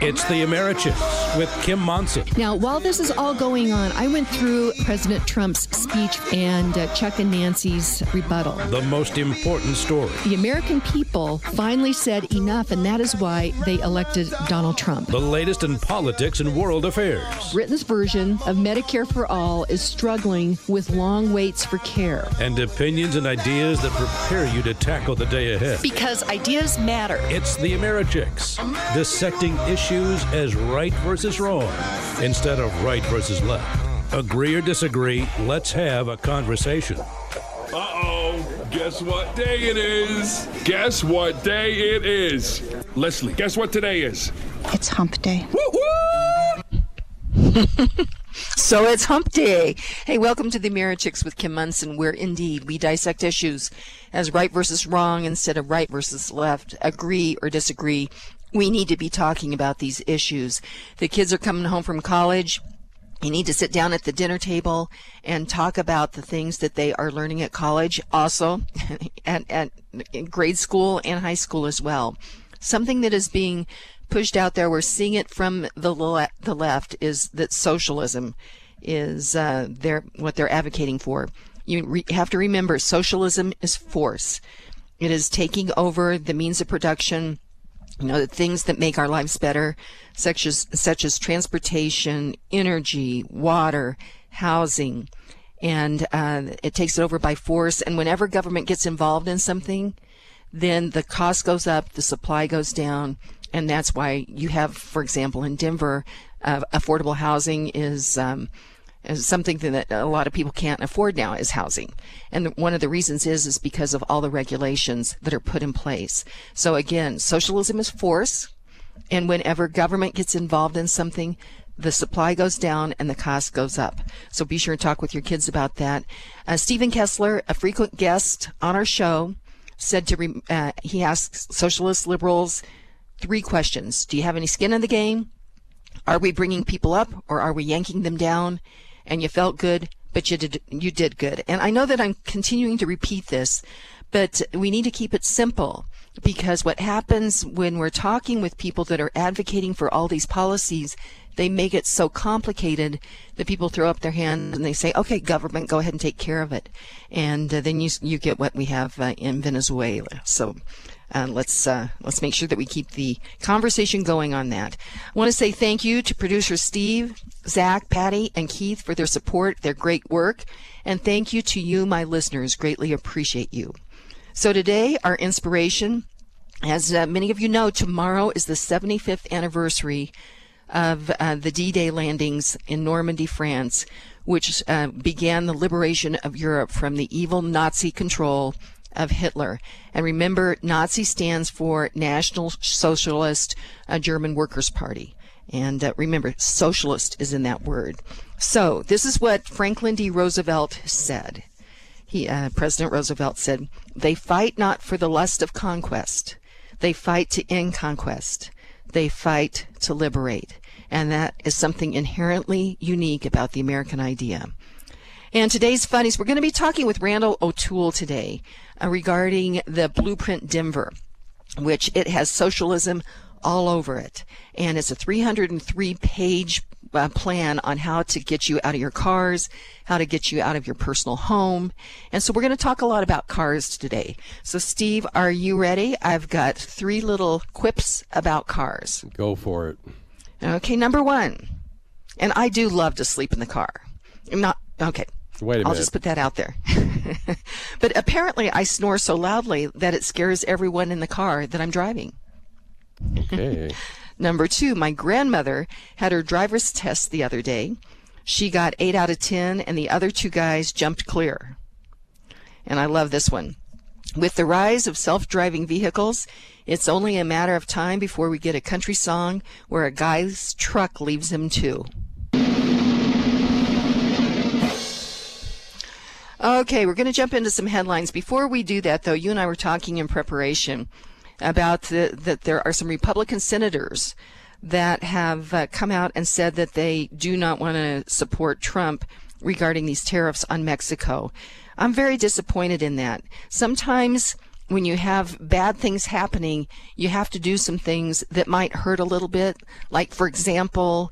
It's the Americhicks with Kim Monson. Now, while this is all going on, I went through President Trump's speech and Chuck and Nancy's rebuttal. The most important story. The American people finally said enough, and that is why they elected Donald Trump. The latest in politics and world affairs. Britain's version of Medicare for All is struggling with long waits for care. And opinions and ideas that prepare you to tackle the day ahead. Because ideas matter. It's the Americhicks, dissecting issues as right versus wrong instead of right versus left. Agree or disagree, let's have a conversation. Uh-oh, guess what day it is? Guess what day it is? Leslie, guess what today is? It's hump day. Woo-woo! So it's hump day. Hey, welcome to the Americhicks with Kim Monson, where indeed we dissect issues as right versus wrong instead of right versus left. Agree or disagree, we need to be talking about these issues. The kids are coming home from college. You need to sit down at the dinner table and talk about the things that they are learning at college, also at grade school and high school as well. Something that is being pushed out there, we're seeing it from the left, is that socialism is what they're advocating for. You have to remember, socialism is force. It is taking over the means of production, the things that make our lives better, such as transportation, energy, water, housing, and it takes it over by force. And whenever government gets involved in something, then the cost goes up, the supply goes down, and that's why you have, for example, in Denver, affordable housing is something that a lot of people can't afford now, is housing. And one of the reasons is because of all the regulations that are put in place. So again, socialism is force, and whenever government gets involved in something, the supply goes down and the cost goes up. So be sure and talk with your kids about that. Stephen Kessler, a frequent guest on our show, said he asks socialist liberals 3 questions. Do you have any skin in the game? Are we bringing people up, or are we yanking them down? And you felt good, but you did good. And I know that I'm continuing to repeat this, but we need to keep it simple, because what happens when we're talking with people that are advocating for all these policies, they make it so complicated that people throw up their hands and they say, okay, government, go ahead and take care of it. And then you get what we have in Venezuela. So let's make sure that we keep the conversation going on that. I want to say thank you to producers Steve, Zach, Patty, and Keith for their support, their great work. And thank you to you, my listeners. Greatly appreciate you. So today, our inspiration, as many of you know, tomorrow is the 75th anniversary of the D-Day landings in Normandy, France, which began the liberation of Europe from the evil Nazi control of Hitler. And remember, Nazi stands for National Socialist German Workers' Party. And remember, socialist is in that word. So this is what Franklin D. Roosevelt said. President Roosevelt said, "They fight not for the lust of conquest. They fight to end conquest. They fight to liberate." And that is something inherently unique about the American idea. And today's funnies, we're going to be talking with Randall O'Toole today regarding the Blueprint Denver, which it has socialism all over it. And it's a 303-page plan on how to get you out of your cars, how to get you out of your personal home. And so we're going to talk a lot about cars today. So Steve, are you ready? I've got 3 little quips about cars. Go for it. Okay, number 1. And I do love to sleep in the car. Okay. Wait a minute. I'll just put that out there. But apparently I snore so loudly that it scares everyone in the car that I'm driving. Okay. Number 2, my grandmother had her driver's test the other day. She got 8 out of 10, and the other 2 guys jumped clear. And I love this one. With the rise of self-driving vehicles, it's only a matter of time before we get a country song where a guy's truck leaves him too. Okay, we're going to jump into some headlines. Before we do that, though, you and I were talking in preparation about that there are some Republican senators that have come out and said that they do not want to support Trump regarding these tariffs on Mexico. I'm very disappointed in that. Sometimes when you have bad things happening, you have to do some things that might hurt a little bit. Like, for example,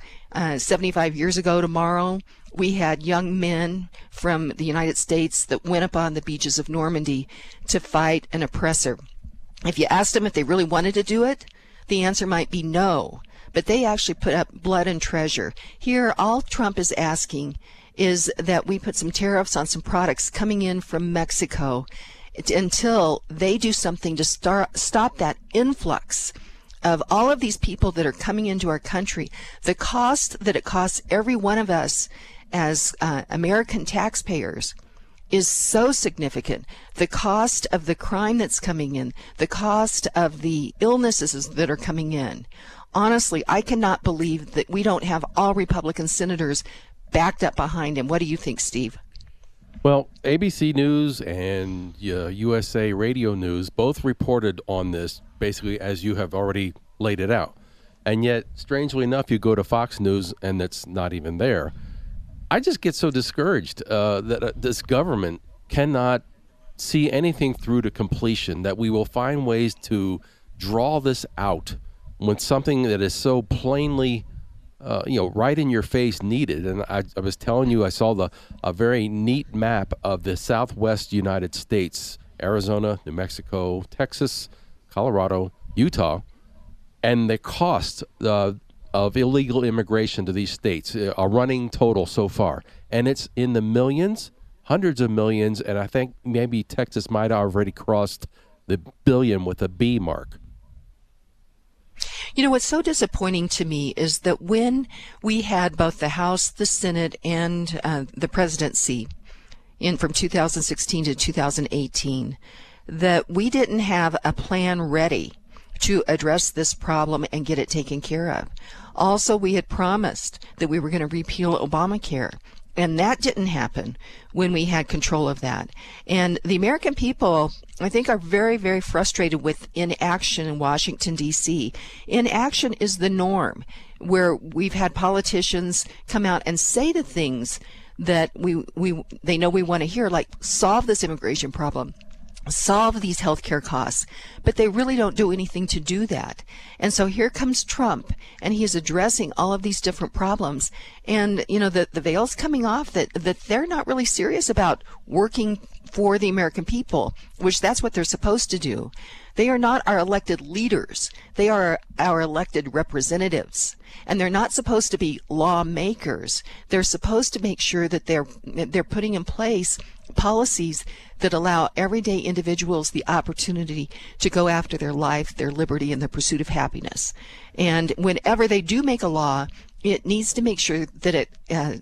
75 years ago tomorrow, we had young men from the United States that went up on the beaches of Normandy to fight an oppressor. If you asked them if they really wanted to do it, the answer might be no. But they actually put up blood and treasure. Here, all Trump is asking is that we put some tariffs on some products coming in from Mexico until they do something to stop that influx of all of these people that are coming into our country. The cost that it costs every one of us as American taxpayers is so significant. The cost of the crime that's coming in, the cost of the illnesses that are coming in. Honestly, I cannot believe that we don't have all Republican senators backed up behind him. What do you think, Steve? Well, ABC News and USA Radio News both reported on this, basically as you have already laid it out. And yet, strangely enough, you go to Fox News and it's not even there. I just get so discouraged that this government cannot see anything through to completion, that we will find ways to draw this out when something that is so plainly right in your face needed. And I was telling you, I saw a very neat map of the Southwest United States, Arizona, New Mexico, Texas, Colorado, Utah, and the cost of illegal immigration to these states, a running total so far. And it's in the millions, hundreds of millions, and I think maybe Texas might have already crossed the billion with a B mark. You know, what's so disappointing to me is that when we had both the House, the Senate, and the presidency from 2016 to 2018, that we didn't have a plan ready to address this problem and get it taken care of. Also, we had promised that we were going to repeal Obamacare. And that didn't happen when we had control of that. And the American people, I think, are very, very frustrated with inaction in Washington, D.C. Inaction is the norm, where we've had politicians come out and say the things that they know we want to hear, like solve this immigration problem, solve these healthcare costs, but they really don't do anything to do that. And so here comes Trump, and he is addressing all of these different problems. And, you know, the veil's coming off that they're not really serious about working for the American people, which that's what they're supposed to do. They are not our elected leaders. They are our elected representatives. And they're not supposed to be lawmakers. They're supposed to make sure that they're putting in place policies that allow everyday individuals the opportunity to go after their life, their liberty, and the pursuit of happiness. And whenever they do make a law, it needs to make sure that it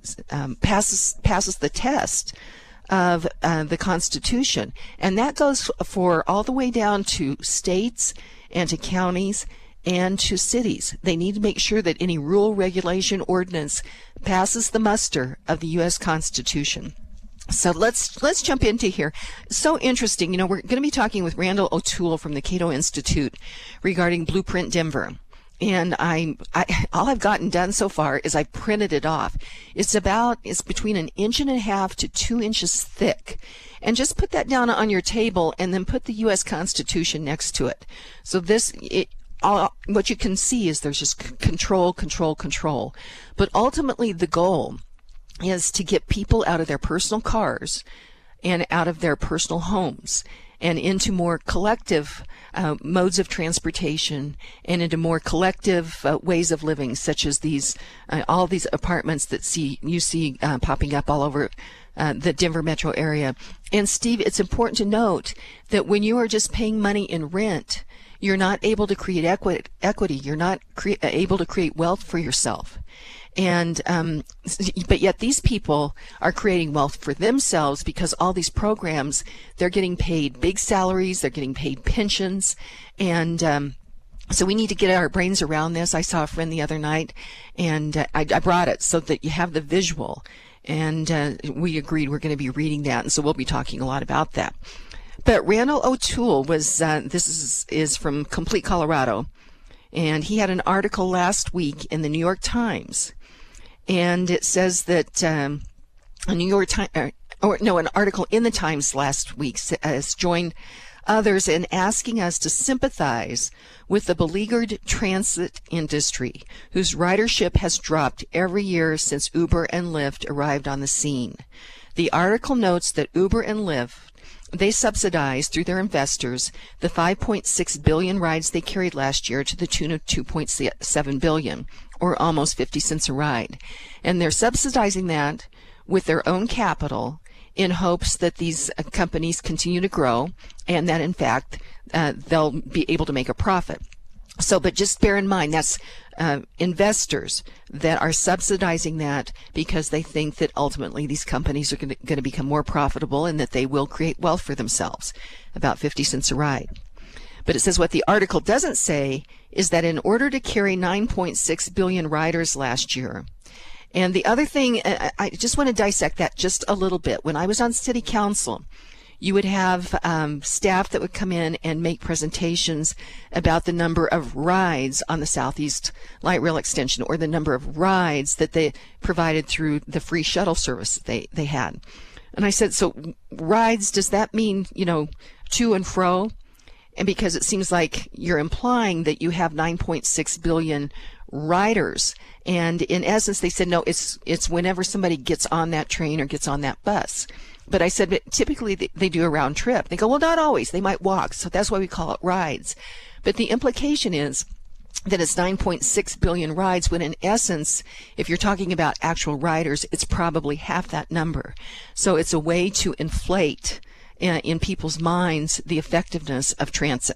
passes the test of the Constitution. And that goes for all the way down to states and to counties and to cities. They need to make sure that any rule, regulation, ordinance passes the muster of the U.S. Constitution. So let's jump into here. So interesting. You know, we're going to be talking with Randall O'Toole from the Cato Institute regarding Blueprint Denver. And all I've gotten done so far is I printed it off. It's between 1.5 inches to 2 inches thick. And just put that down on your table and then put the U.S. Constitution next to it. So what you can see is there's just control. But ultimately the goal is to get people out of their personal cars and out of their personal homes and into more collective modes of transportation and into more collective ways of living, such as all these apartments that you see popping up all over the Denver metro area. And Steve, it's important to note that when you are just paying money in rent, you're not able to create equity. You're not able to create wealth for yourself. And but yet these people are creating wealth for themselves because all these programs, they're getting paid big salaries, they're getting paid pensions, and so we need to get our brains around this. I saw a friend the other night, and I brought it so that you have the visual, and we agreed we're going to be reading that, and so we'll be talking a lot about that. But Randall O'Toole this is from Complete Colorado, and he had an article last week in the New York Times. And it says that an article in the Times last week has joined others in asking us to sympathize with the beleaguered transit industry, whose ridership has dropped every year since Uber and Lyft arrived on the scene. The article notes that Uber and Lyft, they subsidize through their investors the 5.6 billion rides they carried last year to the tune of 2.7 billion, or almost 50 cents a ride. And they're subsidizing that with their own capital in hopes that these companies continue to grow and that, in fact, they'll be able to make a profit. So, but just bear in mind, that's investors that are subsidizing that because they think that ultimately these companies are going to become more profitable and that they will create wealth for themselves, about 50 cents a ride. But it says what the article doesn't say is that in order to carry 9.6 billion riders last year, and the other thing, I just want to dissect that just a little bit. When I was on city council, you would have staff that would come in and make presentations about the number of rides on the Southeast Light Rail extension, or the number of rides that they provided through the free shuttle service they had. And I said, so rides, does that mean, to and fro? And because it seems like you're implying that you have 9.6 billion riders. And in essence, they said, no, it's whenever somebody gets on that train or gets on that bus. But I said, but typically they do a round trip. They go, well, not always. They might walk. So that's why we call it rides. But the implication is that it's 9.6 billion rides, when in essence, if you're talking about actual riders, it's probably half that number. So it's a way to inflate in people's minds the effectiveness of transit.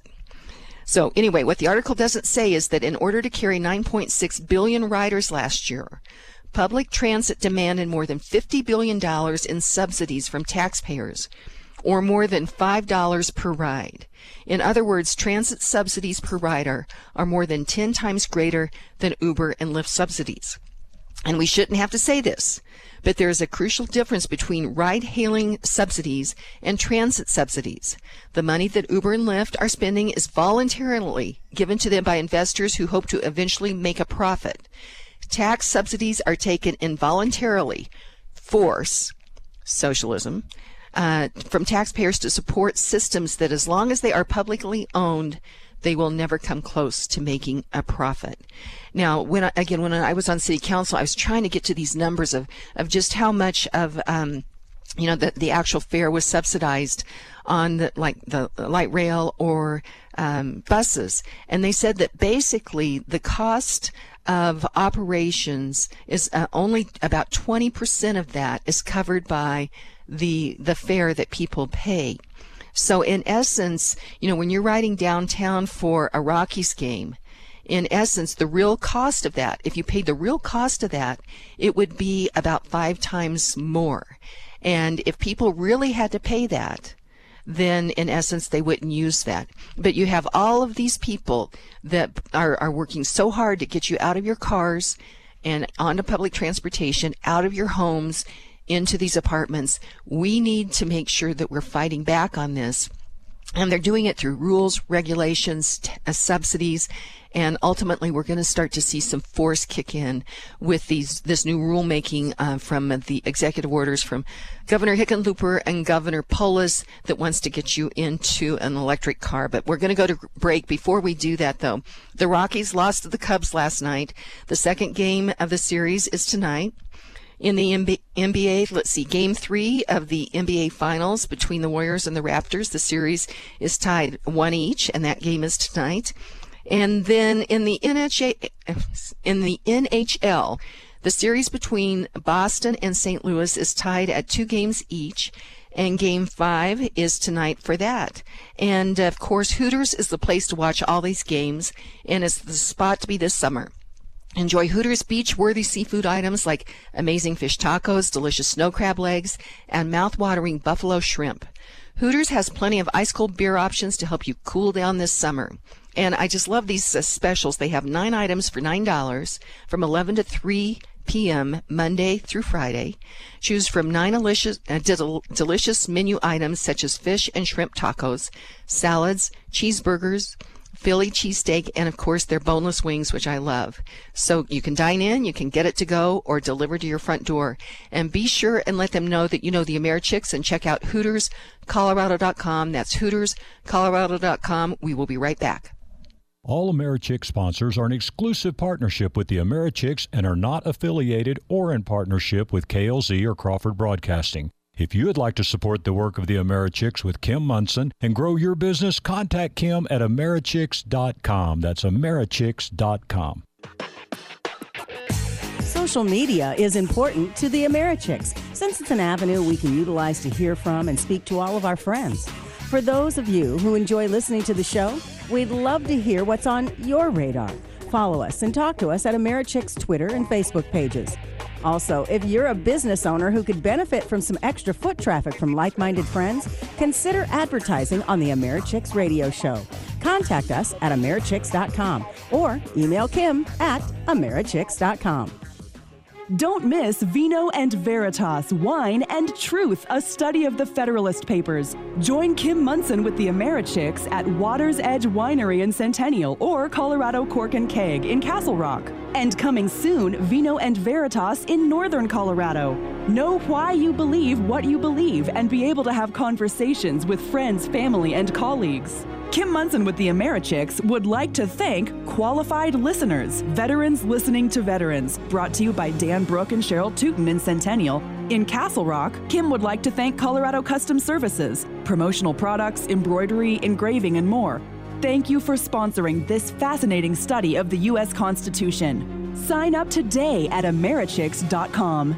So anyway, what the article doesn't say is that in order to carry 9.6 billion riders last year, public transit demanded more than $50 billion in subsidies from taxpayers, or more than $5 per ride. In other words, transit subsidies per rider are more than 10 times greater than Uber and Lyft subsidies. And we shouldn't have to say this, but there is a crucial difference between ride-hailing subsidies and transit subsidies. The money that Uber and Lyft are spending is voluntarily given to them by investors who hope to eventually make a profit. Tax subsidies are taken involuntarily, force, socialism, from taxpayers to support systems that, as long as they are publicly owned, they will never come close to making a profit. Now, when I was on city council, I was trying to get to these numbers of just how much of the actual fare was subsidized on the light rail or buses, and they said that basically the cost of operations is only about 20% of that is covered by the fare that people pay. So in essence, when you're riding downtown for a Rockies game, in essence, the real cost of that, if you paid the real cost of that, it would be about 5 times more. And if people really had to pay that, then in essence, they wouldn't use that. But you have all of these people that are working so hard to get you out of your cars and onto public transportation, out of your homes, into these apartments. We need to make sure that we're fighting back on this. And they're doing it through rules, regulations, subsidies, and ultimately we're going to start to see some force kick in with this new rulemaking from the executive orders from Governor Hickenlooper and Governor Polis that wants to get you into an electric car. But we're going to go to break. Before we do that, though, the Rockies lost to the Cubs last night. The second game of the series is tonight. In the NBA, let's see, Game 3 of the NBA Finals between the Warriors and the Raptors. The series is tied 1 each, and that game is tonight. And then in the NHL, the series between Boston and St. Louis is tied at 2 games each, and Game 5 is tonight for that. And, of course, Hooters is the place to watch all these games, and it's the spot to be this summer. Enjoy Hooters beach-worthy seafood items like amazing fish tacos, delicious snow crab legs, and mouth-watering buffalo shrimp. Hooters has plenty of ice-cold beer options to help you cool down this summer. And I just love these specials. They have 9 items for $9 from 11 to 3 p.m. Monday through Friday. Choose from 9 delicious menu items such as fish and shrimp tacos, salads, cheeseburgers, Philly cheesesteak, and of course their boneless wings, which I love. So you can dine in, you can get it to go, or deliver to your front door. And be sure and let them know that you know the AmeriChicks, and check out HootersColorado.com. That's HootersColorado.com. We will be right back. All AmeriChicks sponsors are an exclusive partnership with the AmeriChicks and are not affiliated or in partnership with KLZ or Crawford Broadcasting. If you would like to support the work of the AmeriChicks with Kim Munson and grow your business, contact Kim at AmeriChicks.com. That's AmeriChicks.com. Social media is important to the AmeriChicks since it's an avenue we can utilize to hear from and speak to all of our friends. For those of you who enjoy listening to the show, we'd love to hear what's on your radar. Follow us and talk to us at AmeriChicks Twitter and Facebook pages. Also, if you're a business owner who could benefit from some extra foot traffic from like-minded friends, consider advertising on the AmeriChicks radio show. Contact us at AmeriChicks.com or email Kim at AmeriChicks.com. Don't miss Vino and Veritas, Wine and Truth, a study of the Federalist Papers. Join Kim Munson with the AmeriChicks at Water's Edge Winery in Centennial or Colorado Cork and Keg in Castle Rock. And coming soon, Vino and Veritas in Northern Colorado. Know why you believe what you believe and be able to have conversations with friends, family, and colleagues. Kim Munson with the AmeriChicks would like to thank qualified listeners, veterans listening to veterans, brought to you by Dan Brook and Cheryl Tootin in Centennial. In Castle Rock, Kim would like to thank Colorado Custom Services, promotional products, embroidery, engraving, and more. Thank you for sponsoring this fascinating study of the U.S. Constitution. Sign up today at AmeriChicks.com.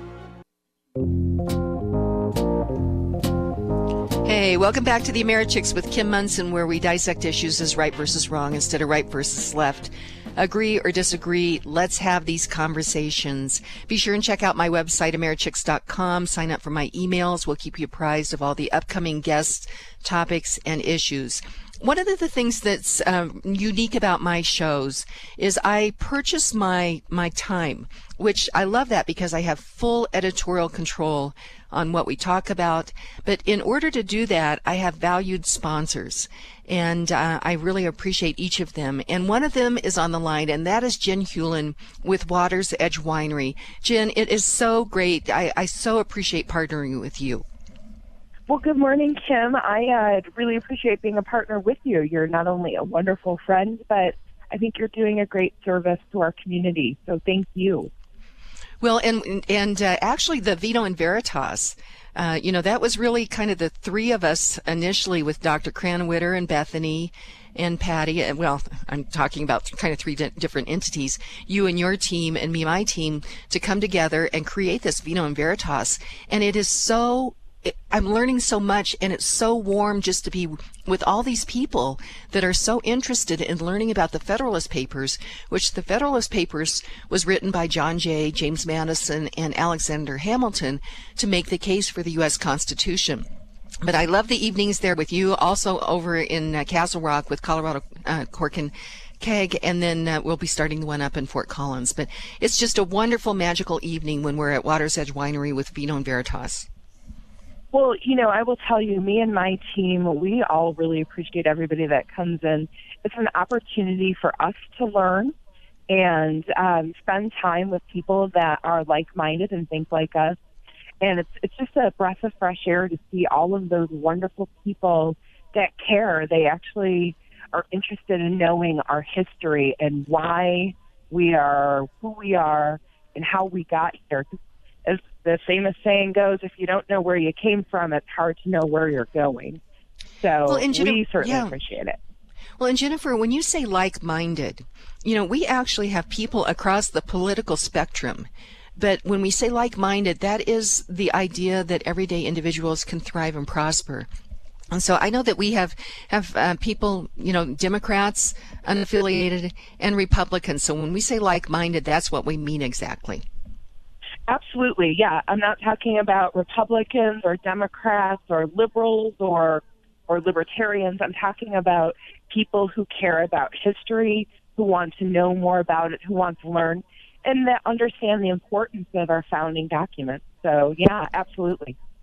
Hey, welcome back to the AmeriChicks with Kim Munson, where we dissect issues as right versus wrong instead of right versus left. Agree or disagree, let's have these conversations. Be sure and check out my website, AmeriChicks.com. Sign up for my emails. We'll keep you apprised of all the upcoming guests, topics, and issues. One of the things that's unique about my shows is I purchase my time, which I love that because I have full editorial control on what we talk about. But in order to do that, I have valued sponsors, and I really appreciate each of them. And one of them is on the line, and that is Jen Hewlin with Water's Edge Winery. Jen, it is so great. I so appreciate partnering with you. Well, good morning, Kim. I really appreciate being a partner with you. You're not only a wonderful friend, but I think you're doing a great service to our community. So thank you. Well, and actually the Vino and Veritas, that was really kind of the three of us initially with Dr. Cranwitter and Bethany and Patty. Well, I'm talking about kind of three different entities, you and your team and me, my team, to come together and create this Vino and Veritas. And it is I'm learning so much, and it's so warm just to be with all these people that are so interested in learning about the Federalist Papers, which the Federalist Papers was written by John Jay, James Madison, and Alexander Hamilton to make the case for the U.S. Constitution. But I love the evenings there with you, also over in Castle Rock with Colorado Cork and Keg, and then we'll be starting the one up in Fort Collins. But it's just a wonderful, magical evening when we're at Water's Edge Winery with Vino and Veritas. Well, I will tell you, me and my team, we all really appreciate everybody that comes in. It's an opportunity for us to learn and spend time with people that are like-minded and think like us. And it's just a breath of fresh air to see all of those wonderful people that care. They actually are interested in knowing our history and why we are who we are and how we got here. As the famous saying goes, if you don't know where you came from, it's hard to know where you're going. So we certainly appreciate it. Well, and Jennifer, when you say like-minded, we actually have people across the political spectrum. But when we say like-minded, that is the idea that everyday individuals can thrive and prosper. And so I know that we have people, Democrats, unaffiliated, and Republicans. So when we say like-minded, that's what we mean exactly. Absolutely, yeah. I'm not talking about Republicans or Democrats or liberals or libertarians. I'm talking about people who care about history, who want to know more about it, who want to learn, and that understand the importance of our founding documents. So, yeah, absolutely.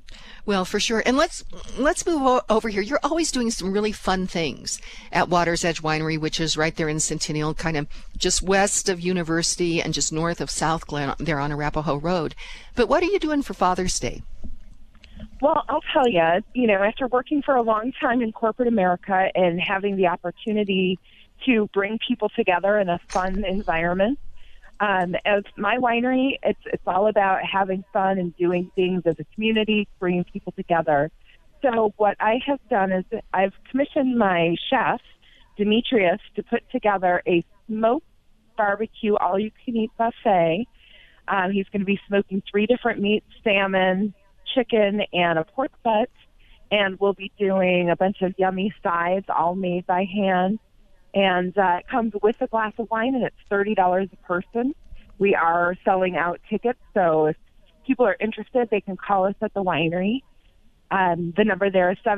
Well, for sure. And let's move over here. You're always doing some really fun things at Water's Edge Winery, which is right there in Centennial, kind of just west of University and just north of South Glen there on Arapahoe Road. But what are you doing for Father's Day? Well, I'll tell you, after working for a long time in corporate America and having the opportunity to bring people together in a fun environment, as my winery, it's all about having fun and doing things as a community, bringing people together. So what I have done is I've commissioned my chef, Demetrius, to put together a smoked barbecue all-you-can-eat buffet. He's going to be smoking 3 different meats, salmon, chicken, and a pork butt, and we'll be doing a bunch of yummy sides, all made by hand. And it comes with a glass of wine, and it's $30 a person. We are selling out tickets, so if people are interested, they can call us at the winery. The number there is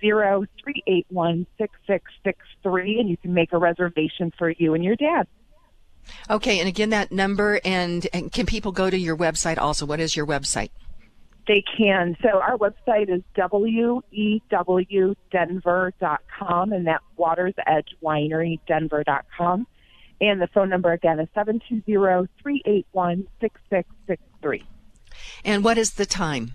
720-381-6663, and you can make a reservation for you and your dad. Okay, and again, that number, and can people go to your website also? What is your website? They can. So our website is wewdenver.com, and that's Water's Edge Winery Denver.com. And the phone number again is 720-381-6663. And what is the time?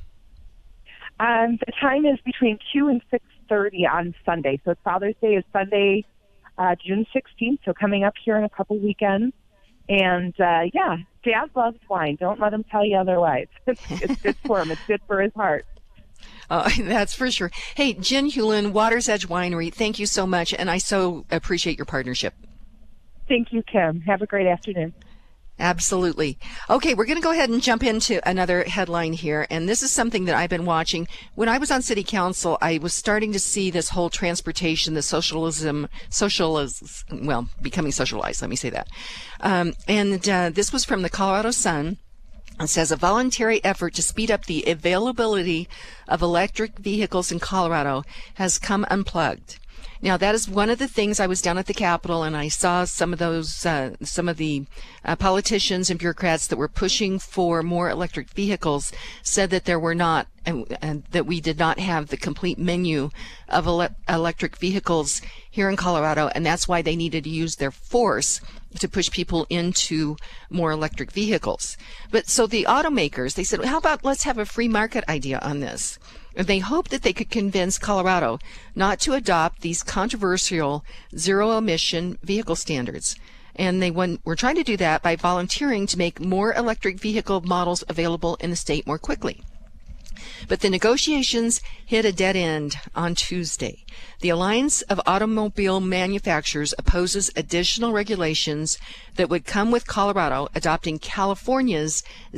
The time is between 2 and 6:30 on Sunday. So Father's Day is Sunday, June 16th, so coming up here in a couple weekends. And, Dad loves wine. Don't let him tell you otherwise. It's good for him. It's good for his heart. That's for sure. Hey, Jen Hewlin, Water's Edge Winery, thank you so much, and I so appreciate your partnership. Thank you, Kim. Have a great afternoon. Absolutely. Okay, we're going to go ahead and jump into another headline here, and this is something that I've been watching. When I was on City Council, I was starting to see this whole transportation, the becoming socialized, let me say that. This was from the Colorado Sun. It says a voluntary effort to speed up the availability of electric vehicles in Colorado has come unplugged. Now, that is one of the things. I was down at the Capitol and I saw some of the politicians and bureaucrats that were pushing for more electric vehicles said that there were not, and that we did not have the complete menu of electric vehicles here in Colorado, and that's why they needed to use their force to push people into more electric vehicles. But so the automakers, they said, well, how about let's have a free market idea on this? And they hoped that they could convince Colorado not to adopt these controversial zero-emission vehicle standards. And they were trying to do that by volunteering to make more electric vehicle models available in the state more quickly. But the negotiations hit a dead end on Tuesday. The Alliance of Automobile Manufacturers opposes additional regulations that would come with Colorado adopting California's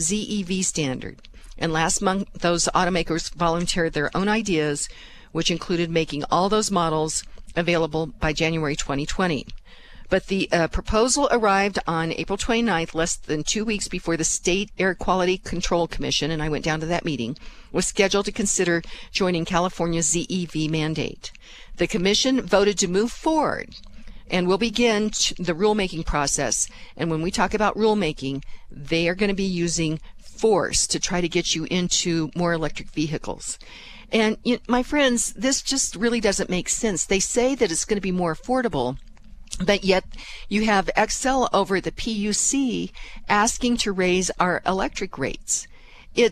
ZEV standard. And last month, those automakers volunteered their own ideas, which included making all those models available by January 2020. But the proposal arrived on April 29th, less than 2 weeks before the State Air Quality Control Commission, and I went down to that meeting, was scheduled to consider joining California's ZEV mandate. The commission voted to move forward and will begin the rulemaking process. And when we talk about rulemaking, they are going to be using force to try to get you into more electric vehicles. And my friends, this just really doesn't make sense. They say that it's going to be more affordable, but yet you have Xcel over at the PUC asking to raise our electric rates. It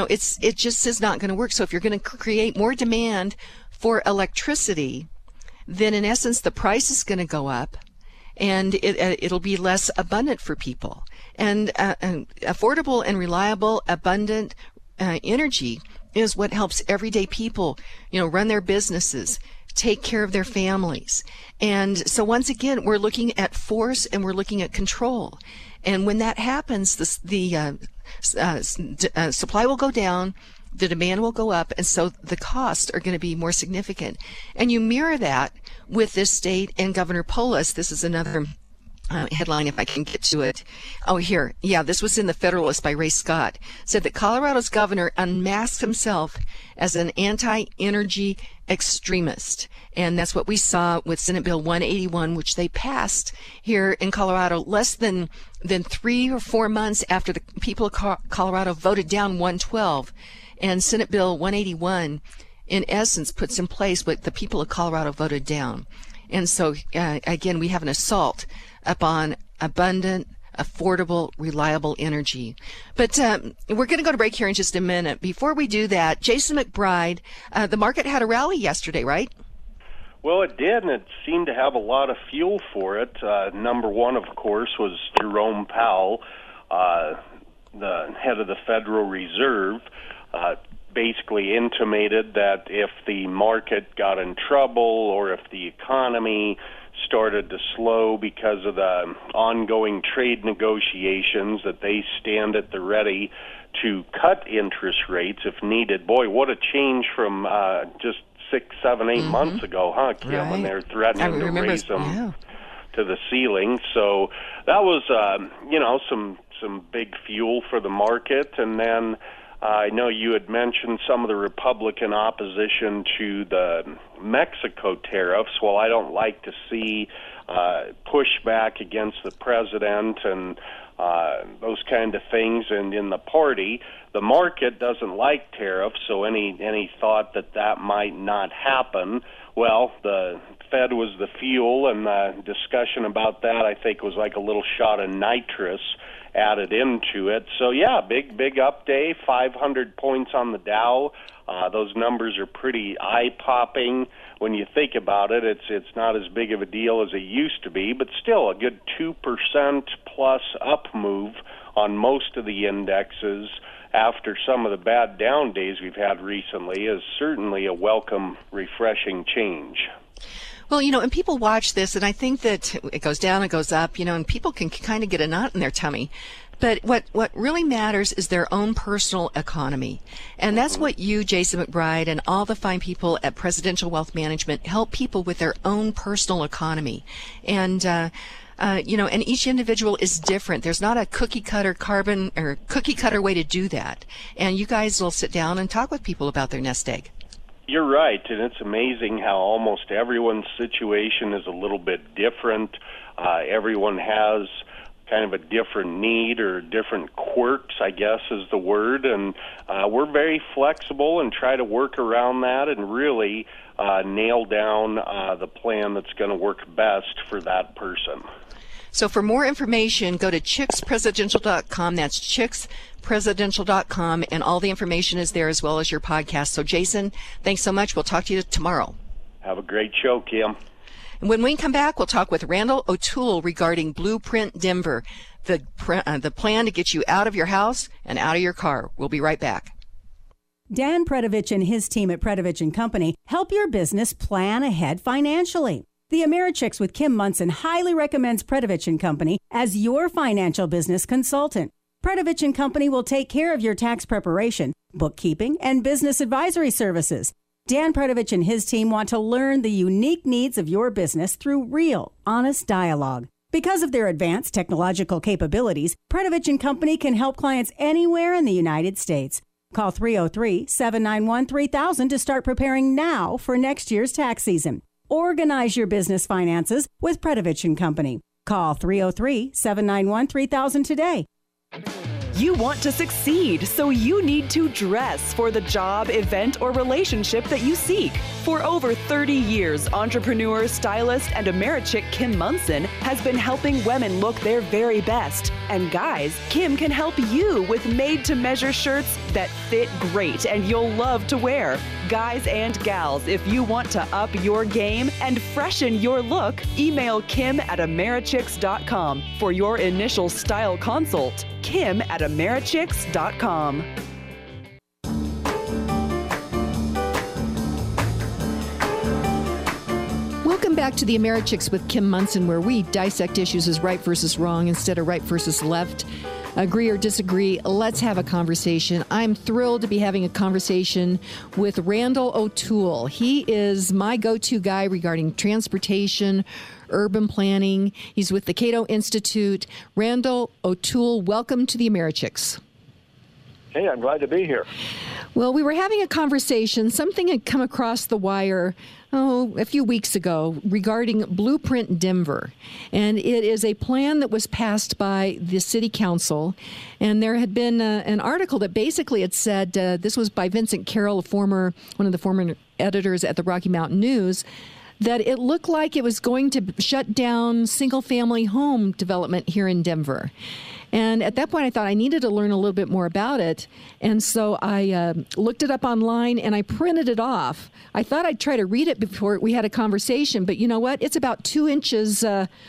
just is not going to work. So if you're going to create more demand for electricity, then in essence the price is going to go up, and it'll be less abundant for people. And affordable and reliable, abundant energy is what helps everyday people, run their businesses, take care of their families. And so once again, we're looking at force and we're looking at control. And when that happens, the supply will go down, the demand will go up, and so the costs are going to be more significant. And you mirror that with this state and Governor Polis. This is another headline, if I can get to it. Oh, here. Yeah, this was in the Federalist by Ray Scott. Said that Colorado's governor unmasked himself as an anti-energy extremist. And that's what we saw with Senate Bill 181, which they passed here in Colorado less than 3 or 4 months after the people of Colorado voted down 112. And Senate Bill 181, in essence, puts in place what the people of Colorado voted down. And so, again, we have an assault upon abundant, affordable, reliable energy. But we're going to go to break here in just a minute. Before we do that, Jason McBride, the market had a rally yesterday, right? Well, it did, and it seemed to have a lot of fuel for it. Number one, of course, was Jerome Powell, the head of the Federal Reserve, basically intimated that if the market got in trouble or if the economy started to slow because of the ongoing trade negotiations, that they stand at the ready to cut interest rates if needed. Boy, what a change from just 6, 7, 8 months ago, huh, Kim, Right. when they're threatening to raise them yeah. to the ceiling. So that was, some big fuel for the market. And then I know you had mentioned some of the Republican opposition to the Mexico tariffs. Well, I don't like to see pushback against the president and those kind of things. And in the party, the market doesn't like tariffs, so any thought that might not happen, well, the Fed was the fuel, and the discussion about that, I think, was like a little shot of nitrous added into it. So, yeah, big up day, 500 points on the Dow. Those numbers are pretty eye-popping. When you think about it, it's not as big of a deal as it used to be, but still a good 2% plus up move on most of the indexes after some of the bad down days we've had recently is certainly a welcome, refreshing change. Well, and people watch this, and I think that it goes down, it goes up, and people can kind of get a knot in their tummy. But what really matters is their own personal economy. And that's what you, Jason McBride, and all the fine people at Presidential Wealth Management help people with their own personal economy. And, and each individual is different. There's not a cookie cutter way to do that. And you guys will sit down and talk with people about their nest egg. You're right, and it's amazing how almost everyone's situation is a little bit different. Everyone has kind of a different need or different quirks, I guess is the word, and we're very flexible and try to work around that and really nail down the plan that's going to work best for that person. So for more information, go to chickspresidential.com. That's chickspresidential.com, and all the information is there as well as your podcast. So, Jason, thanks so much. We'll talk to you tomorrow. Have a great show, Kim. And when we come back, we'll talk with Randall O'Toole regarding Blueprint Denver, the plan to get you out of your house and out of your car. We'll be right back. Dan Predovich and his team at Predovich & Company help your business plan ahead financially. The Americhicks with Kim Munson highly recommends Predovich & Company as your financial business consultant. Predovich & Company will take care of your tax preparation, bookkeeping, and business advisory services. Dan Predovich and his team want to learn the unique needs of your business through real, honest dialogue. Because of their advanced technological capabilities, Predovich & Company can help clients anywhere in the United States. Call 303-791-3000 to start preparing now for next year's tax season. Organize your business finances with Predovich & Company. Call 303-791-3000 today. You want to succeed, so you need to dress for the job, event, or relationship that you seek. For over 30 years, entrepreneur, stylist, and Americhick Kim Munson has been helping women look their very best. And guys, Kim can help you with made-to-measure shirts that fit great and you'll love to wear. Guys and gals, if you want to up your game and freshen your look, email kim@americhicks.com for your initial style consult. kim@americhicks.com. Welcome back to the Americhicks with Kim Munson, where we dissect issues as right versus wrong instead of right versus left. Agree or disagree, let's have a conversation. I'm thrilled to be having a conversation with Randall O'Toole. He is my go-to guy regarding transportation, urban planning. He's with the Cato Institute. Randall O'Toole, welcome to the Americhicks. Hey, I'm glad to be here. Well, we were having a conversation. Something had come across the wire a few weeks ago regarding Blueprint Denver. And it is a plan that was passed by the city council. And there had been an article that basically had said, this was by Vincent Carroll, one of the former editors at the Rocky Mountain News, that it looked like it was going to shut down single-family home development here in Denver. And at that point, I thought I needed to learn a little bit more about it. And so I looked it up online and I printed it off. I thought I'd try to read it before we had a conversation, but you know what? It's about 2 inches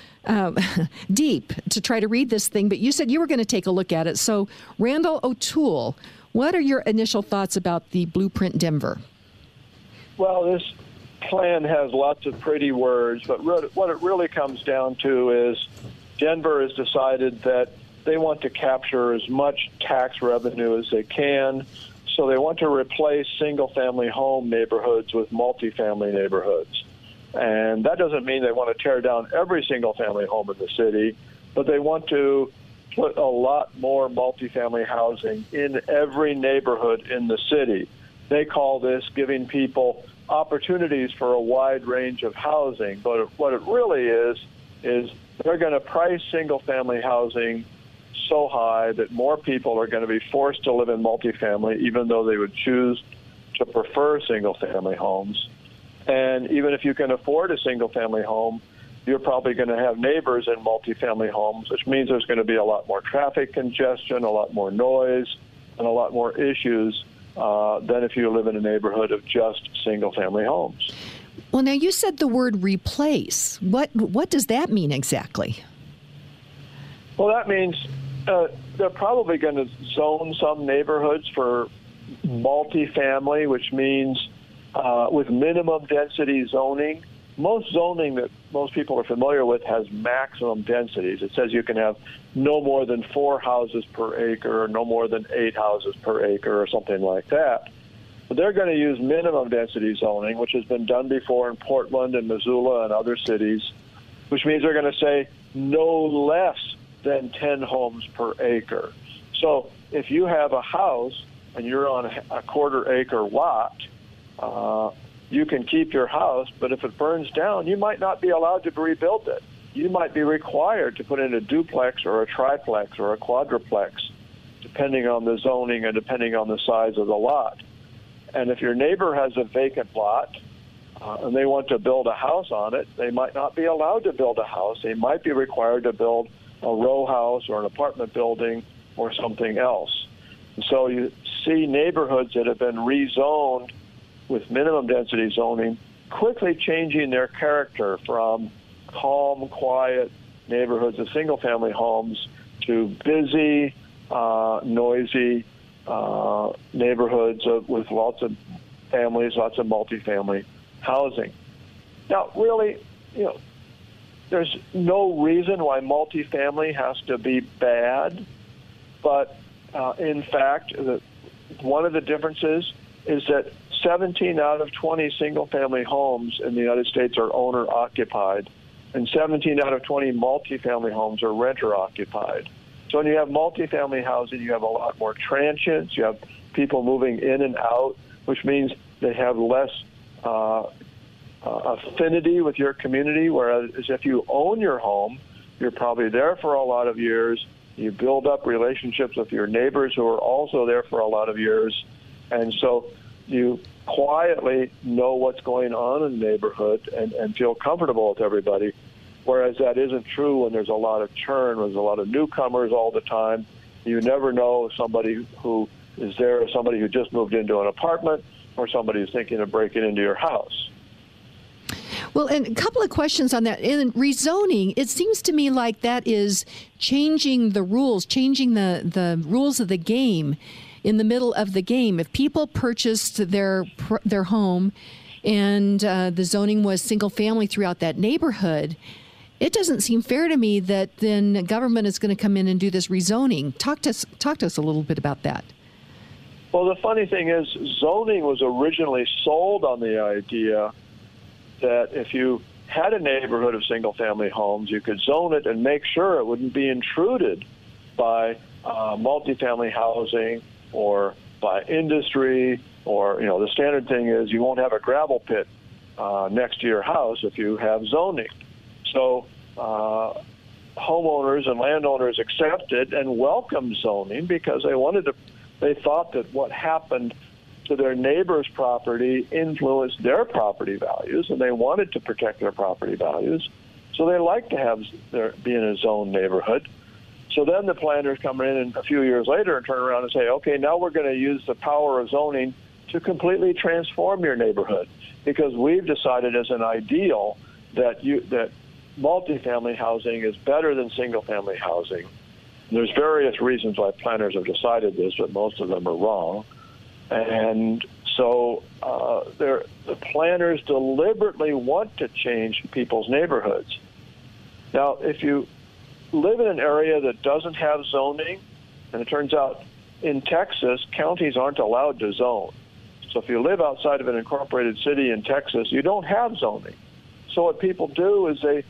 deep to try to read this thing. But you said you were going to take a look at it. So, Randall O'Toole, what are your initial thoughts about the Blueprint Denver? Well, this plan has lots of pretty words, but what it really comes down to is Denver has decided that they want to capture as much tax revenue as they can, so they want to replace single-family home neighborhoods with multifamily neighborhoods. And that doesn't mean they want to tear down every single-family home in the city, but they want to put a lot more multifamily housing in every neighborhood in the city. They call this giving people opportunities for a wide range of housing, but what it really is they're going to price single-family housing so high that more people are going to be forced to live in multifamily, even though they would choose to prefer single-family homes. And even if you can afford a single-family home, you're probably going to have neighbors in multifamily homes, which means there's going to be a lot more traffic congestion, a lot more noise, and a lot more issues than if you live in a neighborhood of just single-family homes. Well, now you said the word replace. What does that mean exactly? Well, that means they're probably going to zone some neighborhoods for multifamily, which means with minimum density zoning. Most zoning that most people are familiar with has maximum densities. It says you can have no more than 4 houses per acre or no more than 8 houses per acre or something like that. But they're going to use minimum density zoning, which has been done before in Portland and Missoula and other cities, which means they're going to say no less than 10 homes per acre. So if you have a house and you're on a quarter-acre lot, you can keep your house, but if it burns down, you might not be allowed to rebuild it. You might be required to put in a duplex or a triplex or a quadruplex, depending on the zoning and depending on the size of the lot. And if your neighbor has a vacant lot and they want to build a house on it, they might not be allowed to build a house. They might be required to build a row house or an apartment building or something else. And so you see neighborhoods that have been rezoned with minimum density zoning quickly changing their character from calm, quiet neighborhoods of single-family homes to busy, noisy neighborhoods with lots of families, lots of multifamily housing. Now, really, there's no reason why multifamily has to be bad, but in fact, one of the differences is that 17 out of 20 single-family homes in the United States are owner-occupied, and 17 out of 20 multifamily homes are renter-occupied. So when you have multifamily housing, you have a lot more transients, you have people moving in and out, which means they have less affinity with your community, whereas if you own your home, you're probably there for a lot of years. You build up relationships with your neighbors who are also there for a lot of years, and so you quietly know what's going on in the neighborhood and feel comfortable with everybody, whereas that isn't true when there's a lot of churn, when there's a lot of newcomers all the time. You never know if somebody who is there is somebody who just moved into an apartment or somebody who's thinking of breaking into your house. Well, and a couple of questions on that. In rezoning, it seems to me like that is changing the rules, changing the rules of the game in the middle of the game. If people purchased their home and the zoning was single family throughout that neighborhood, it doesn't seem fair to me that then government is going to come in and do this rezoning. Talk to us a little bit about that. Well, the funny thing is, zoning was originally sold on the idea that if you had a neighborhood of single-family homes, you could zone it and make sure it wouldn't be intruded by multifamily housing or by industry, or, the standard thing is you won't have a gravel pit next to your house if you have zoning. So homeowners and landowners accepted and welcomed zoning because they thought that what happened to their neighbor's property influenced their property values, and they wanted to protect their property values. So they like to have there be in a zoned neighborhood. So then the planners come in a few years later and turn around and say, okay, now we're going to use the power of zoning to completely transform your neighborhood, because we've decided as an ideal that multifamily housing is better than single-family housing. There's various reasons why planners have decided this, but most of them are wrong. And so the planners deliberately want to change people's neighborhoods. Now, if you live in an area that doesn't have zoning, and it turns out in Texas, counties aren't allowed to zone. So if you live outside of an incorporated city in Texas, you don't have zoning. So what people do is they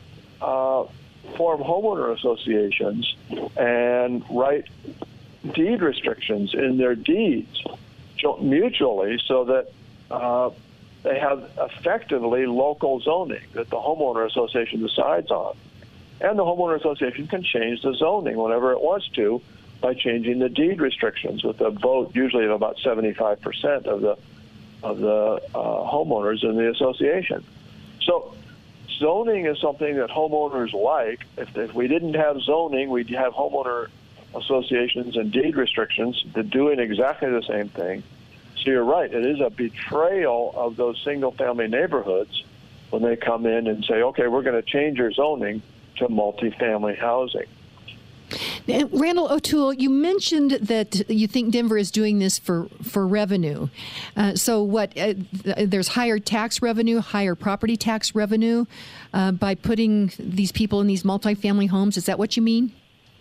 form homeowner associations and write deed restrictions in their deeds mutually, so that they have effectively local zoning that the homeowner association decides on. And the homeowner association can change the zoning whenever it wants to by changing the deed restrictions with a vote usually of about 75% of the homeowners in the association. So zoning is something that homeowners like. If we didn't have zoning, we'd have homeowner associations and deed restrictions doing exactly the same thing. So you're right, it is a betrayal of those single-family neighborhoods when they come in and say, okay, we're going to change your zoning to multifamily housing. Randall O'Toole, you mentioned that you think Denver is doing this for revenue. So what, there's higher tax revenue, higher property tax revenue by putting these people in these multifamily homes. Is that what you mean?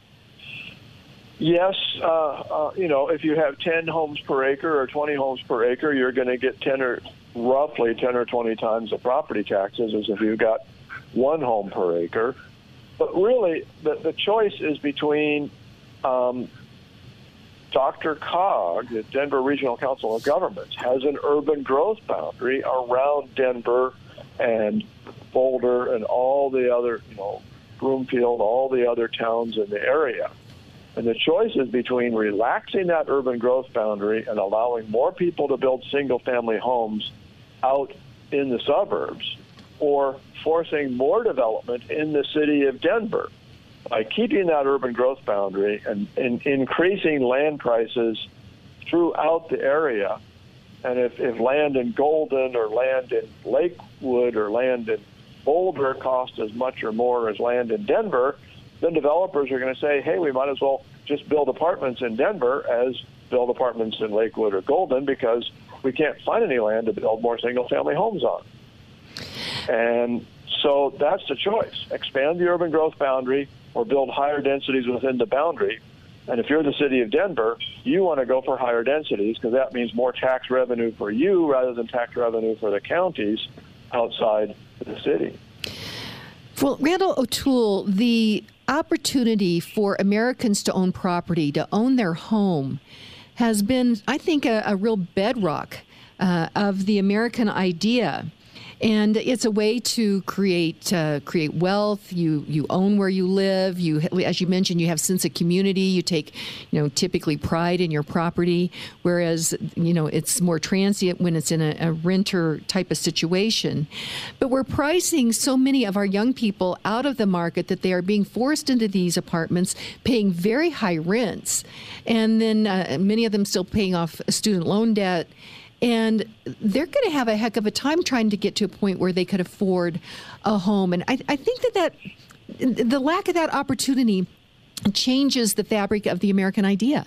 Yes. If you have 10 homes per acre or 20 homes per acre, you're going to get roughly 10 or 20 times the property taxes as if you've got one home per acre. But really, the choice is between DRCOG, the Denver Regional Council of Governments, has an urban growth boundary around Denver and Boulder and all the other, Broomfield, all the other towns in the area. And the choice is between relaxing that urban growth boundary and allowing more people to build single-family homes out in the suburbs, or forcing more development in the city of Denver by keeping that urban growth boundary and increasing land prices throughout the area. And if land in Golden or land in Lakewood or land in Boulder costs as much or more as land in Denver, then developers are going to say, hey, we might as well just build apartments in Denver as build apartments in Lakewood or Golden, because we can't find any land to build more single-family homes on. And so that's the choice. Expand the urban growth boundary or build higher densities within the boundary. And if you're the city of Denver, you want to go for higher densities because that means more tax revenue for you rather than tax revenue for the counties outside the city. Well, Randall O'Toole, the opportunity for Americans to own property, to own their home, has been, I think, a real bedrock of the American idea. And it's a way to create wealth. You own where you live. You, as you mentioned, you have sense of community. You take, typically pride in your property. Whereas, it's more transient when it's in a renter type of situation. But we're pricing so many of our young people out of the market that they are being forced into these apartments, paying very high rents, and then many of them still paying off student loan debt. And they're going to have a heck of a time trying to get to a point where they could afford a home. And I think that the lack of that opportunity changes the fabric of the American idea.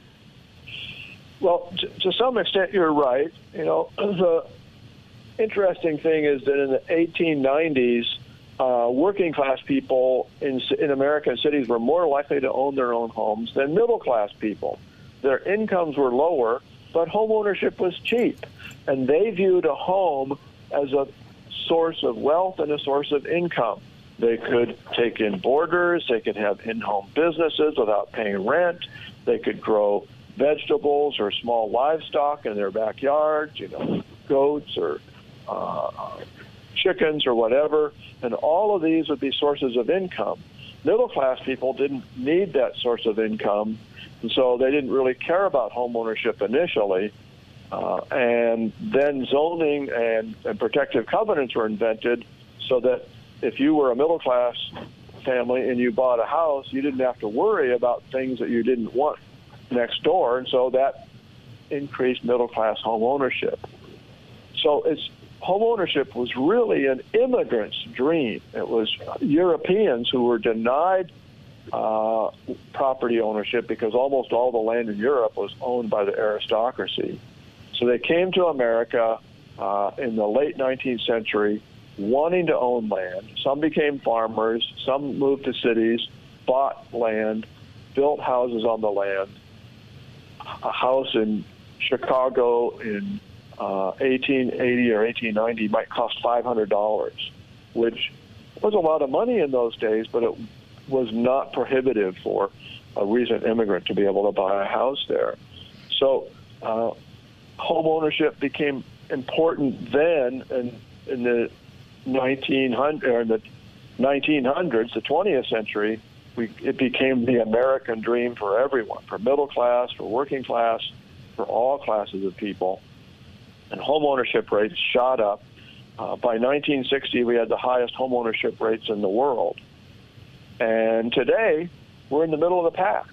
Well, to some extent, you're right. The interesting thing is that in the 1890s, working class people in American cities were more likely to own their own homes than middle class people. Their incomes were lower, but home ownership was cheap, and they viewed a home as a source of wealth and a source of income. They could take in boarders, they could have in-home businesses without paying rent, they could grow vegetables or small livestock in their backyards, goats or chickens or whatever, and all of these would be sources of income. Middle-class people didn't need that source of income, and so they didn't really care about home ownership initially. And then zoning and protective covenants were invented so that if you were a middle-class family and you bought a house, you didn't have to worry about things that you didn't want next door, and so that increased middle-class home ownership. So home ownership was really an immigrant's dream. It was Europeans who were denied property ownership because almost all the land in Europe was owned by the aristocracy. So they came to America in the late 19th century wanting to own land. Some became farmers, some moved to cities, bought land, built houses on the land. A house in Chicago in 1880 or 1890 might cost $500, which was a lot of money in those days, but it was not prohibitive for a recent immigrant to be able to buy a house there. So home ownership became important then, and in the 1900s, the 20th century, it became the American dream for everyone, for middle class, for working class, for all classes of people. And home ownership rates shot up. By 1960, we had the highest home ownership rates in the world. And today, we're in the middle of the pack.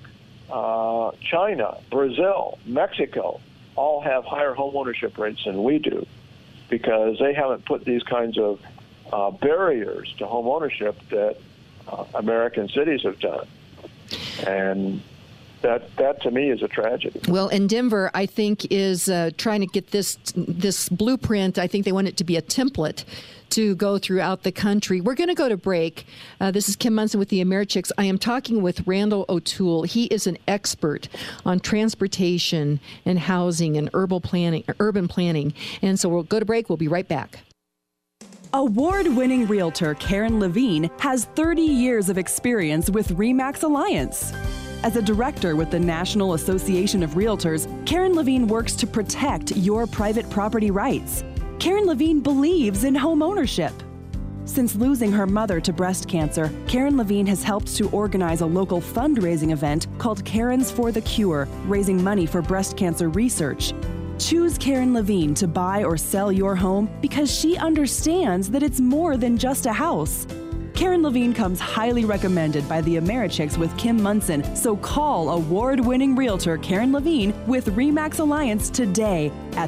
China, Brazil, Mexico all have higher home ownership rates than we do because they haven't put these kinds of barriers to home ownership that American cities have done. And that to me is a tragedy. Well, and Denver, I think, is trying to get this blueprint. I think they want it to be a template to go throughout the country. We're going to go to break. This is Kim Monson with the Americhicks. I am talking with Randall O'Toole. He is an expert on transportation and housing and urban planning. And so we'll go to break. We'll be right back. Award-winning realtor Karen Levine has 30 years of experience with RE/MAX Alliance. As a director with the National Association of Realtors, Karen Levine works to protect your private property rights. Karen Levine believes in home ownership. Since losing her mother to breast cancer, Karen Levine has helped to organize a local fundraising event called Karens for the Cure, raising money for breast cancer research. Choose Karen Levine to buy or sell your home because she understands that it's more than just a house. Karen Levine comes highly recommended by the Americhicks with Kim Monson, so call award-winning realtor Karen Levine with RE/MAX Alliance today at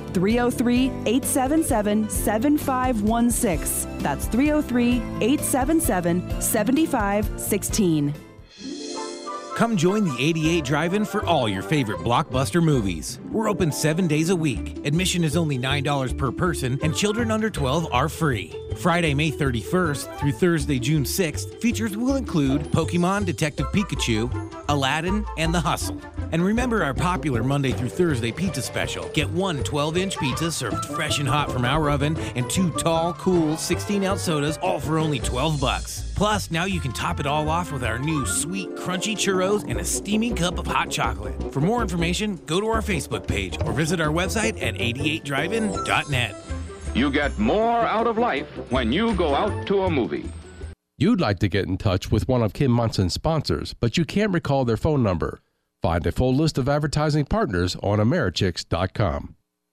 303-877-7516. That's 303-877-7516. Come join the 88 Drive-In for all your favorite blockbuster movies. We're open 7 days a week. Admission is only $9 per person, and children under 12 are free. Friday, May 31st through Thursday, June 6th, features will include Pokemon Detective Pikachu, Aladdin, and The Hustle. And remember our popular Monday through Thursday pizza special. Get one 12-inch pizza served fresh and hot from our oven and two tall, cool 16-ounce sodas, all for only $12. Plus, now you can top it all off with our new sweet, crunchy churros and a steaming cup of hot chocolate. For more information, go to our Facebook page or visit our website at 88drivein.net. You get more out of life when you go out to a movie. You'd like to get in touch with one of Kim Monson's sponsors, but you can't recall their phone number. Find a full list of advertising partners on Americhicks.com.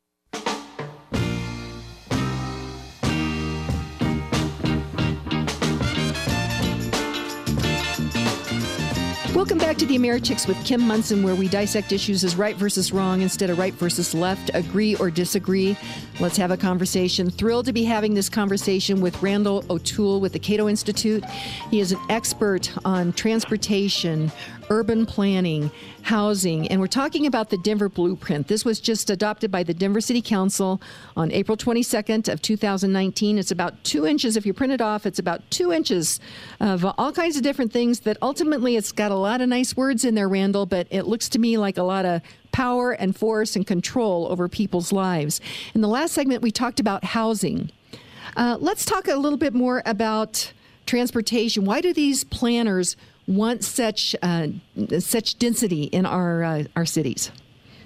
Welcome back to the Americhicks with Kim Monson, where we dissect issues as right versus wrong instead of right versus left, agree or disagree. Let's have a conversation. Thrilled to be having this conversation with Randall O'Toole with the Cato Institute. He is an expert on transportation, urban planning, housing, and we're talking about the Denver Blueprint. This was just adopted by the Denver City Council on April 22nd of 2019. It's about 2 inches. If you print it off, it's about 2 inches of all kinds of different things that ultimately it's got a lot of nice words in there, Randall, but it looks to me like a lot of power and force and control over people's lives. In the last segment, we talked about housing. Let's talk a little bit more about transportation. Why do these planners want such density in our cities?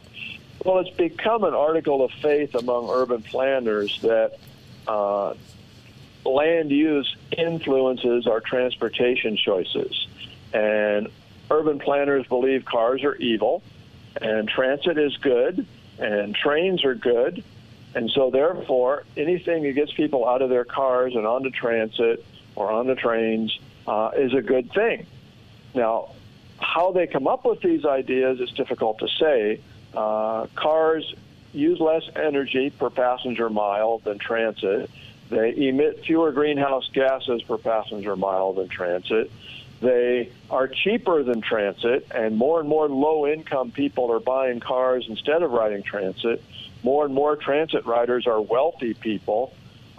Well, it's become an article of faith among urban planners that land use influences our transportation choices. And urban planners believe cars are evil, and transit is good, and trains are good. And so, therefore, anything that gets people out of their cars and onto transit or onto trains is a good thing. Now, how they come up with these ideas is difficult to say. Cars use less energy per passenger mile than transit. They emit fewer greenhouse gases per passenger mile than transit. They are cheaper than transit, and more low-income people are buying cars instead of riding transit. More and more transit riders are wealthy people.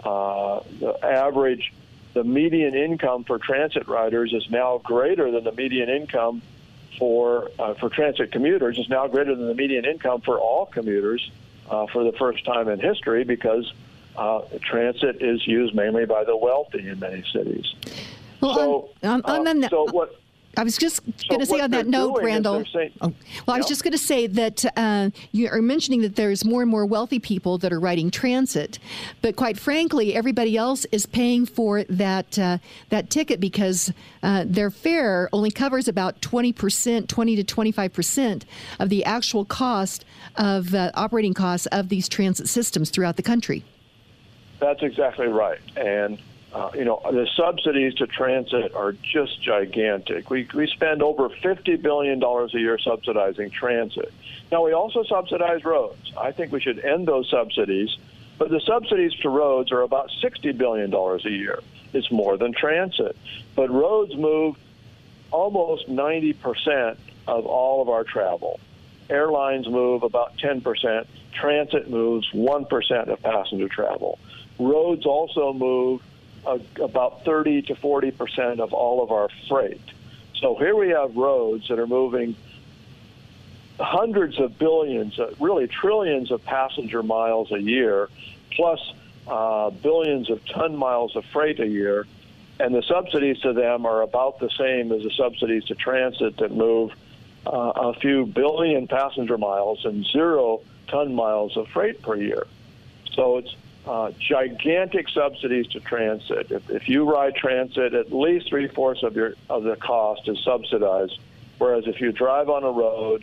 The median income for transit riders is now greater than the median income for transit commuters, is now greater than the median income for all commuters for the first time in history, because transit is used mainly by the wealthy in many cities. Well, I was just going to say on that note, Randall. I was just going to say that you are mentioning that there's more and more wealthy people that are riding transit, but quite frankly, everybody else is paying for that ticket because their fare only covers about 20 to 25% of the actual cost of operating costs of these transit systems throughout the country. That's exactly right, and. The subsidies to transit are just gigantic. We spend over $50 billion a year subsidizing transit. Now, we also subsidize roads. I think we should end those subsidies, but the subsidies to roads are about $60 billion a year. It's more than transit. But roads move almost 90% of all of our travel. Airlines move about 10%. Transit moves 1% of passenger travel. Roads also move about 30 to 40% of all of our freight. So here we have roads that are moving hundreds of billions, really trillions of passenger miles a year, plus billions of ton miles of freight a year, and the subsidies to them are about the same as the subsidies to transit that move a few billion passenger miles and 0 ton miles of freight per year. So it's gigantic subsidies to transit. If you ride transit, at least 3/4 of the cost is subsidized. Whereas if you drive on a road,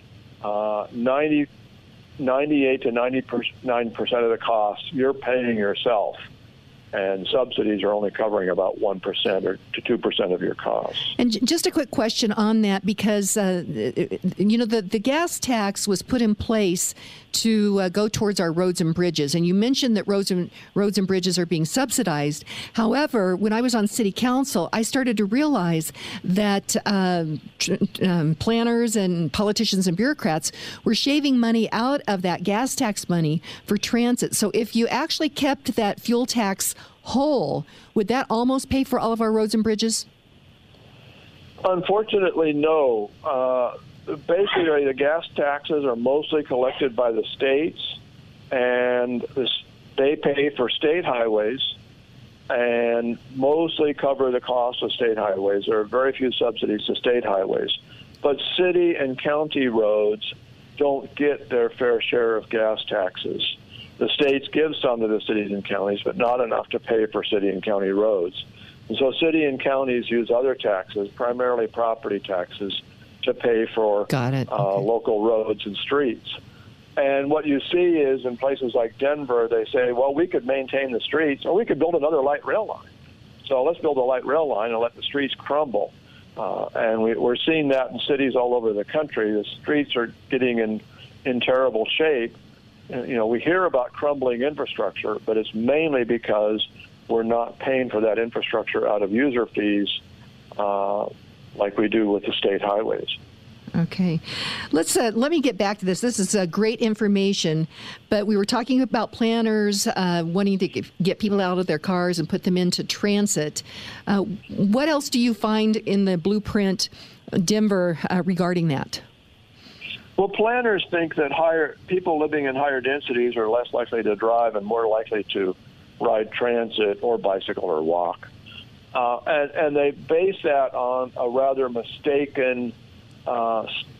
98 to 99% of the cost you're paying yourself, and subsidies are only covering about 1% or to 2% of your costs. And just a quick question on that, because the gas tax was put in place to go towards our roads and bridges, and you mentioned that roads and bridges are being subsidized. However, when I was on city council, I started to realize that planners and politicians and bureaucrats were shaving money out of that gas tax money for transit. So if you actually kept that fuel tax whole, would that almost pay for all of our roads and bridges? Unfortunately, no. Basically, the gas taxes are mostly collected by the states, and they pay for state highways and mostly cover the cost of state highways. There are very few subsidies to state highways. But city and county roads don't get their fair share of gas taxes. The states give some to the cities and counties, but not enough to pay for city and county roads. And so city and counties use other taxes, primarily property taxes, to pay for local roads and streets. And what you see is in places like Denver, they say, well, we could maintain the streets, or we could build another light rail line. So let's build a light rail line and let the streets crumble. And we're seeing that in cities all over the country. The streets are getting in terrible shape. We hear about crumbling infrastructure, but it's mainly because we're not paying for that infrastructure out of user fees like we do with the state highways. Okay. Let me get back to this. This is great information, but we were talking about planners wanting to get people out of their cars and put them into transit. What else do you find in the blueprint Denver regarding that? Well, planners think that people living in higher densities are less likely to drive and more likely to ride transit or bicycle or walk. And they base that on a rather mistaken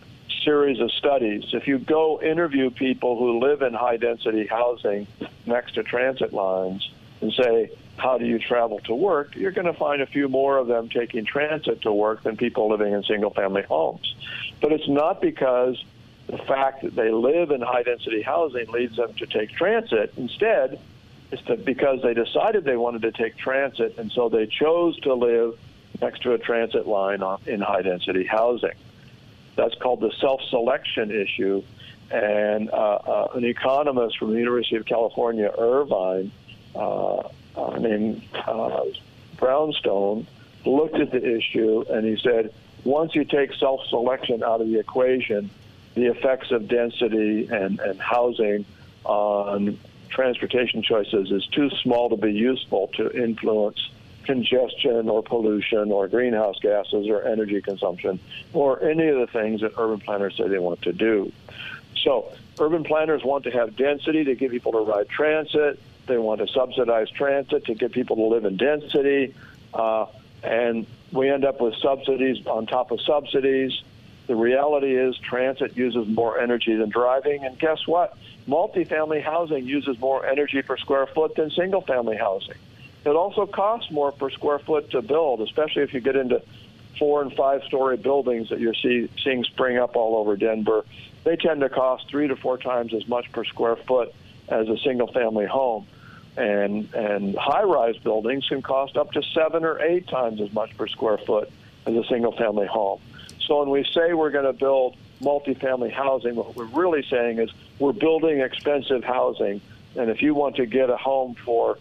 series of studies. If you go interview people who live in high-density housing next to transit lines and say, how do you travel to work, you're going to find a few more of them taking transit to work than people living in single-family homes. But it's not because the fact that they live in high-density housing leads them to take transit. Instead, it's because they decided they wanted to take transit, and so they chose to live next to a transit line in high-density housing. That's called the self-selection issue. And an economist from the University of California, Irvine, named Brownstone, looked at the issue, and he said, once you take self-selection out of the equation, the effects of density and housing on transportation choices is too small to be useful to influence congestion or pollution or greenhouse gases or energy consumption or any of the things that urban planners say they want to do. So urban planners want to have density to get people to ride transit. They want to subsidize transit to get people to live in density. And we end up with subsidies on top of subsidies. The reality is transit uses more energy than driving. And guess what? Multifamily housing uses more energy per square foot than single-family housing. It also costs more per square foot to build, especially if you get into 4- and 5-story buildings that you're seeing spring up all over Denver. They tend to cost 3 to 4 times as much per square foot as a single-family home. And high-rise buildings can cost up to 7 or 8 times as much per square foot as a single-family home. So when we say we're going to build multifamily housing, what we're really saying is we're building expensive housing. And if you want to get a home for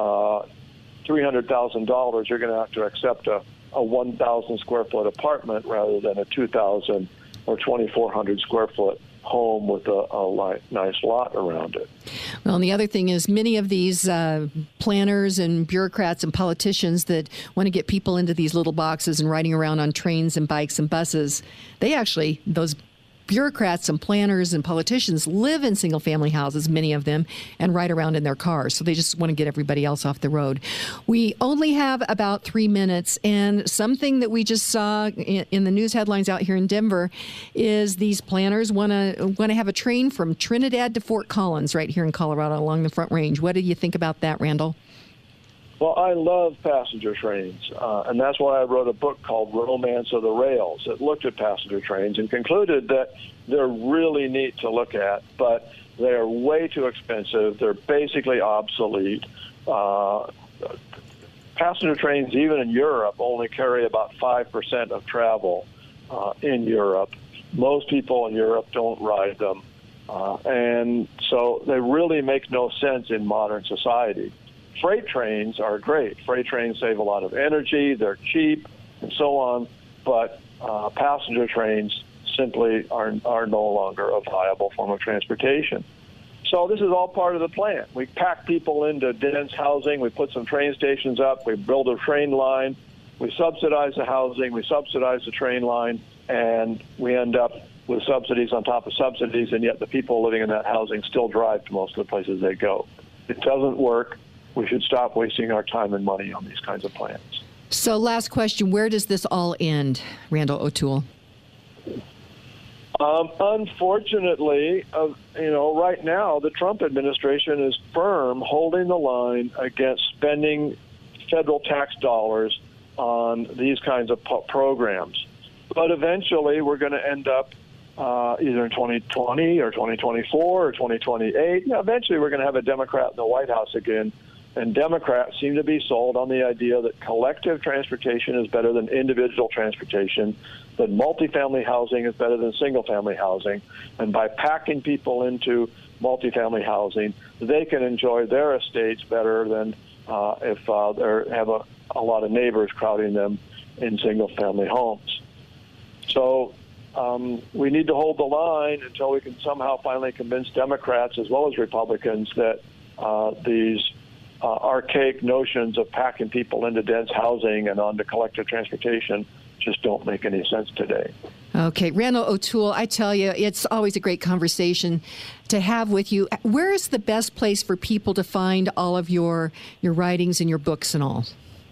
$300,000, you're going to have to accept a 1,000 square foot apartment rather than a 2,000 or 2,400 square foot home with a nice lot around it. Well, and the other thing is many of these planners and bureaucrats and politicians that want to get people into these little boxes and riding around on trains and bikes and buses, those bureaucrats and planners and politicians live in single-family houses, many of them, and ride around in their cars. So they just want to get everybody else off the road. We only have about 3 minutes, and something that we just saw in the news headlines out here in Denver is these planners want to have a train from Trinidad to Fort Collins right here in Colorado along the Front Range. What do you think about that, Randall? Well, I love passenger trains, and that's why I wrote a book called Romance of the Rails. It looked at passenger trains and concluded that they're really neat to look at, but they are way too expensive. They're basically obsolete. Passenger trains, even in Europe, only carry about 5% of travel in Europe. Most people in Europe don't ride them, and so they really make no sense in modern society. Freight trains are great. Freight trains save a lot of energy, they're cheap, and so on, but passenger trains simply are no longer a viable form of transportation. So this is all part of the plan. We pack people into dense housing, we put some train stations up, we build a train line, we subsidize the housing, we subsidize the train line, and we end up with subsidies on top of subsidies, and yet the people living in that housing still drive to most of the places they go. It doesn't work. We should stop wasting our time and money on these kinds of plans. So last question, where does this all end, Randall O'Toole? Unfortunately, right now, the Trump administration is firm holding the line against spending federal tax dollars on these kinds of programs. But eventually, we're going to end up either in 2020 or 2024 or 2028. Eventually, we're going to have a Democrat in the White House again. And Democrats seem to be sold on the idea that collective transportation is better than individual transportation, that multifamily housing is better than single-family housing. And by packing people into multifamily housing, they can enjoy their estates better than if they have a lot of neighbors crowding them in single-family homes. So we need to hold the line until we can somehow finally convince Democrats as well as Republicans that these archaic notions of packing people into dense housing and onto collective transportation just don't make any sense today. Okay, Randall O'Toole, I tell you, it's always a great conversation to have with you. Where is the best place for people to find all of your writings and your books and all?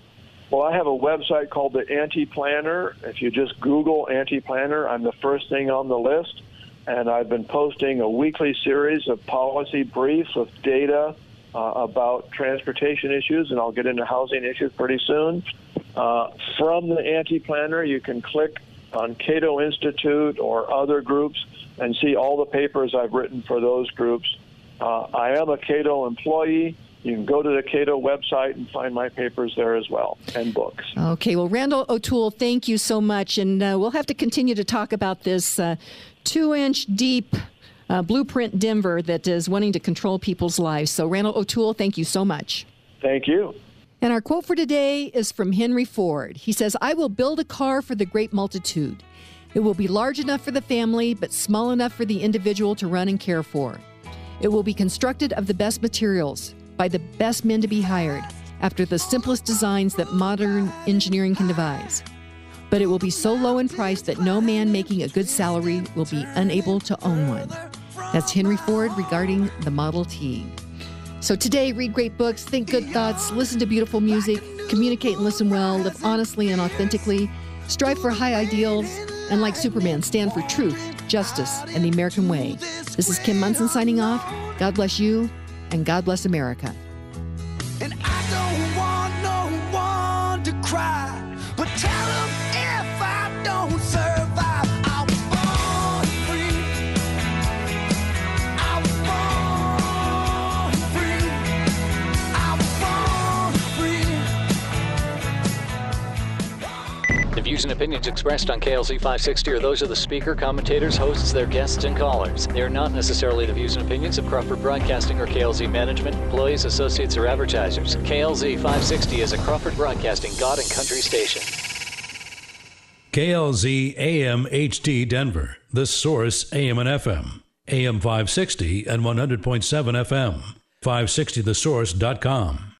Well, I have a website called the Anti-Planner. If you just Google Anti-Planner, I'm the first thing on the list. And I've been posting a weekly series of policy briefs with data about transportation issues, and I'll get into housing issues pretty soon. From the Anti-Planner, you can click on Cato Institute or other groups and see all the papers I've written for those groups. I am a Cato employee. You can go to the Cato website and find my papers there as well, and books. Okay, well, Randall O'Toole, thank you so much. And we'll have to continue to talk about this 2-inch deep blueprint Denver that is wanting to control people's lives. So, Randall O'Toole, thank you so much. Thank you. And our quote for today is from Henry Ford. He says, "I will build a car for the great multitude. It will be large enough for the family, but small enough for the individual to run and care for. It will be constructed of the best materials, by the best men to be hired, after the simplest designs that modern engineering can devise. But it will be so low in price that no man making a good salary will be unable to own one." That's Henry Ford regarding the Model T. So today, read great books, think good thoughts, listen to beautiful music, communicate and listen well, live honestly and authentically, strive for high ideals, and like Superman, stand for truth, justice, and the American way. This is Kim Monson signing off. God bless you. And God bless America. And I don't want no one to cry, but tell them if I don't survive, I was born free. I was born free. I was born free. The views and opinions expressed on KLZ 560 are those of the speaker, commentators, hosts, their guests, and callers. They are not necessarily the views and opinions of Crawford Broadcasting or KLZ management, employees, associates, or advertisers. KLZ 560 is a Crawford Broadcasting God and Country station. KLZ AM HD Denver, The Source AM and FM, AM 560 and 100.7 FM, 560thesource.com.